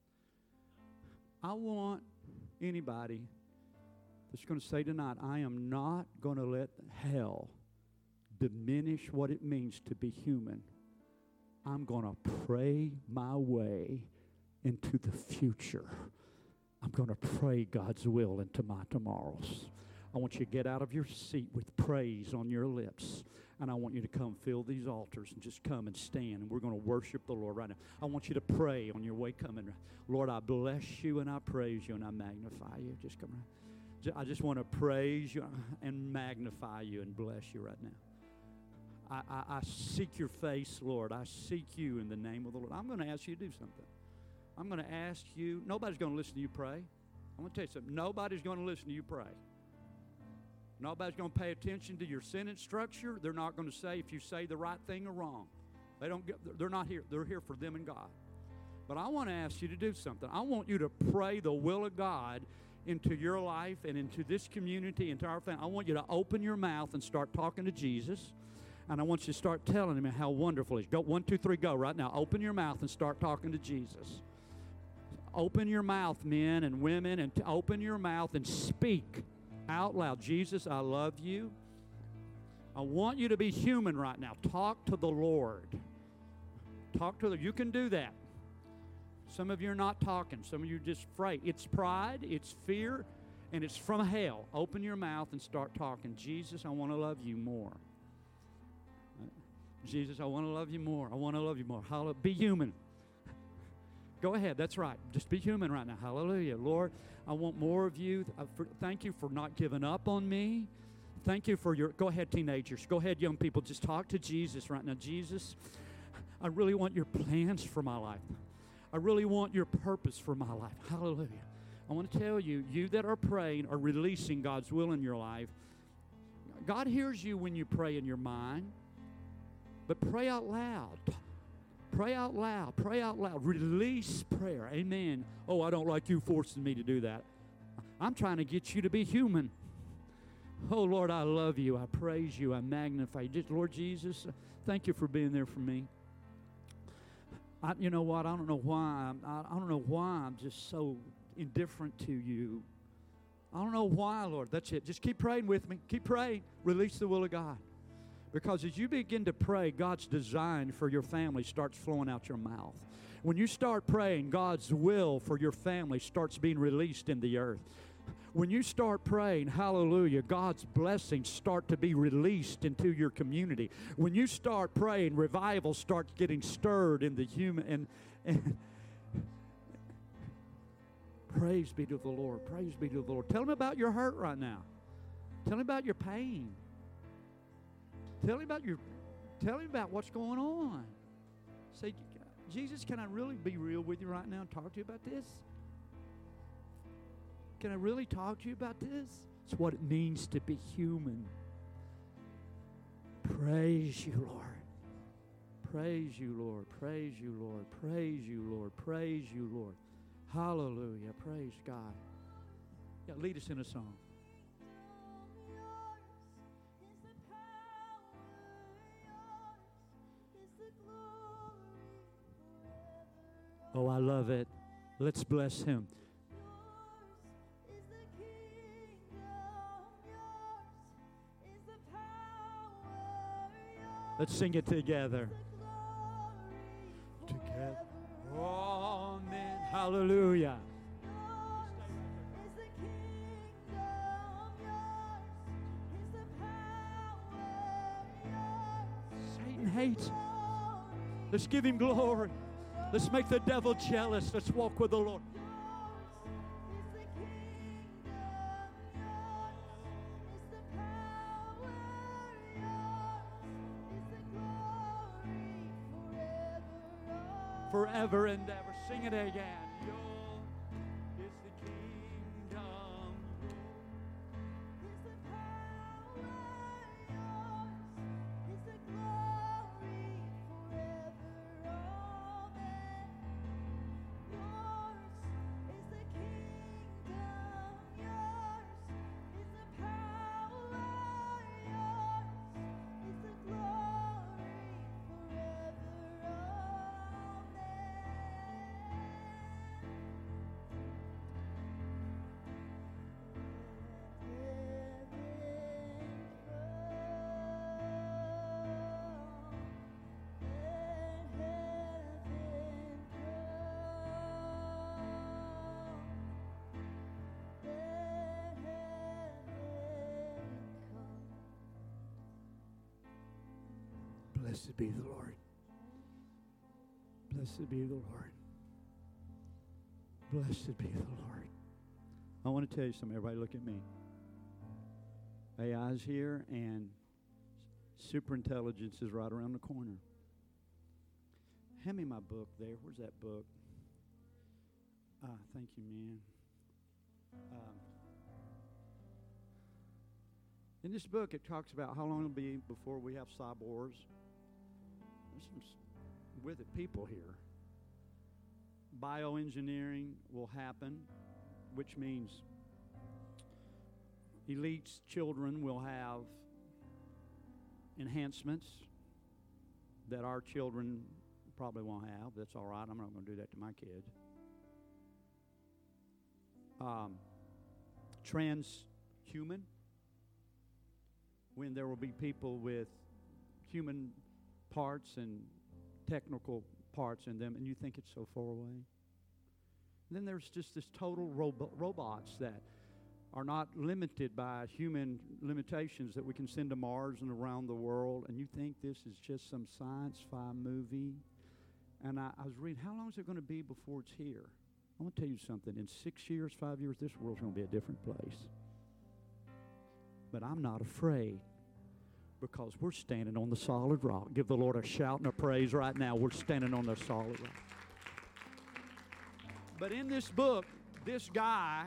I want anybody that's going to say tonight, I am not going to let hell diminish what it means to be human. I'm going to pray my way into the future. I'm going to pray God's will into my tomorrows. I want you to get out of your seat with praise on your lips. And I want you to come fill these altars and just come and stand. And we're going to worship the Lord right now. I want you to pray on your way coming. Lord, I bless you and I praise you and I magnify you. Just come right. I just want to praise you and magnify you and bless you right now. I seek your face, Lord. I seek you in the name of the Lord. I'm going to ask you to do something. I'm going to ask you. Nobody's going to listen to you pray. I'm going to tell you something. Nobody's going to listen to you pray. Nobody's going to pay attention to your sentence structure. They're not going to say if you say the right thing or wrong. They're not here. They're here for them and God. But I want to ask you to do something. I want you to pray the will of God into your life and into this community, into our family. I want you to open your mouth and start talking to Jesus. And I want you to start telling him how wonderful he is. Go, 1, 2, 3, go right now. Open your mouth and start talking to Jesus. Open your mouth, men and women, and open your mouth and speak out loud. Jesus, I love you. I want you to be human right now. Talk to the Lord. Talk to the. You can do that. Some of you are not talking. Some of you are just afraid. It's pride, it's fear, and it's from hell. Open your mouth and start talking. Jesus, I want to love you more. Jesus, I want to love you more. I want to love you more. Hallelujah. Be human. Go ahead. That's right. Just be human right now. Hallelujah. Lord, I want more of you. Thank you for not giving up on me. Thank you for your. Go ahead, teenagers. Go ahead, young people. Just talk to Jesus right now. Jesus, I really want your plans for my life. I really want your purpose for my life. Hallelujah. I want to tell you, you that are praying are releasing God's will in your life. God hears you when you pray in your mind, but pray out loud. Pray out loud. Pray out loud. Release prayer. Amen. Oh, I don't like you forcing me to do that. I'm trying to get you to be human. Oh, Lord, I love you. I praise you. I magnify you. Just, Lord Jesus, thank you for being there for me. You know what? I don't know why. I don't know why I'm just so indifferent to you. I don't know why, Lord. That's it. Just keep praying with me. Keep praying. Release the will of God. Because as you begin to pray, God's design for your family starts flowing out your mouth. When you start praying, God's will for your family starts being released in the earth. When you start praying, hallelujah, God's blessings start to be released into your community. When you start praying, revival starts getting stirred in the human. And praise be to the Lord. Praise be to the Lord. Tell him about your hurt right now. Tell him about your pain. Tell him about what's going on. Say, Jesus, can I really be real with you right now and talk to you about this? Can I really talk to you about this? It's what it means to be human. Praise you, Lord. Praise you, Lord. Praise you, Lord. Praise you, Lord. Praise you, Lord. Hallelujah. Praise God. Yeah, lead us in a song. Oh, I love it. Let's bless him. Let's sing it together. Together. Amen. Hallelujah. Satan hates. Let's give him glory. Let's make the devil jealous. Let's walk with the Lord. Forever and ever. Sing it again. Yours is the kingdom. Is the power. Yours is the glory forever. Amen. Yours is the kingdom. Yours is the power. Yours is the glory forever. Blessed be the Lord. Blessed be the Lord. Blessed be the Lord. I want to tell you something. Everybody look at me. AI's here and superintelligence is right around the corner. Hand me my book there. Where's that book? Thank you, man. In this book, it talks about how long it'll be before we have cyborgs. There's some with it people here. Bioengineering will happen, which means elite's children will have enhancements that our children probably won't have. That's all right. I'm not going to do that to my kids. Transhuman, when there will be people with human parts and technical parts in them, and you think it's so far away. And then there's just this total robots that are not limited by human limitations that we can send to Mars and around the world, and you think this is just some science-fi movie. And I was reading, how long is it going to be before it's here? I want to tell you something. In 6 years, 5 years, this world's going to be a different place. But I'm not afraid because we're standing on the solid rock. Give the Lord a shout and a praise right now. We're standing on the solid rock. But in this book, this guy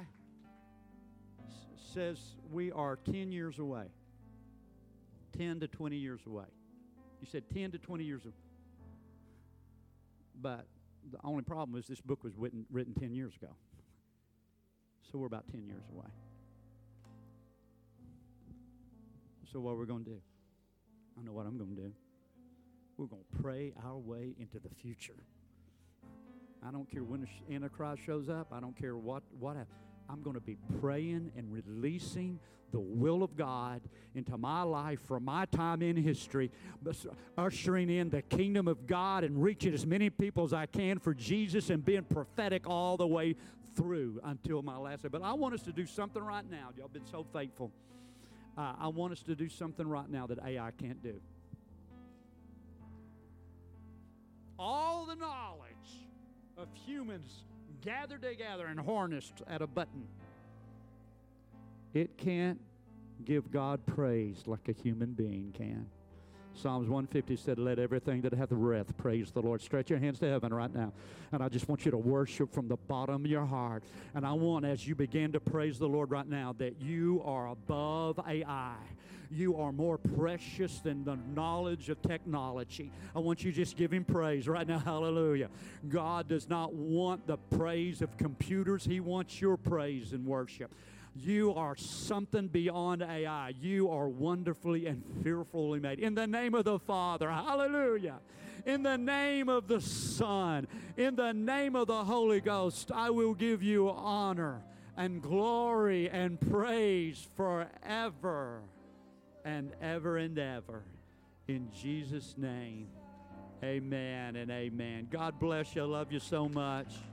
says we are 10 years away. 10 to 20 years away. He said 10 to 20 years away. But the only problem is this book was written 10 years ago. So we're about 10 years away. So what we're going to do? I know what I'm going to do. We're going to pray our way into the future. I don't care when the Antichrist shows up. I don't care what I'm going to be praying and releasing the will of God into my life for my time in history, ushering in the kingdom of God and reaching as many people as I can for Jesus and being prophetic all the way through until my last day. But I want us to do something right now. Y'all been so faithful. I want us to do something right now that AI can't do. All the knowledge of humans gathered together and harnessed at a button. It can't give God praise like a human being can. Psalms 150 said, let everything that hath breath praise the Lord. Stretch your hands to heaven right now. And I just want you to worship from the bottom of your heart. And I want, as you begin to praise the Lord right now, that you are above AI. You are more precious than the knowledge of technology. I want you to just give Him praise right now. Hallelujah. God does not want the praise of computers. He wants your praise and worship. You are something beyond AI. You are wonderfully and fearfully made. In the name of the Father, hallelujah. In the name of the Son, in the name of the Holy Ghost, I will give you honor and glory and praise forever and ever and ever. In Jesus' name, amen and amen. God bless you. I love you so much.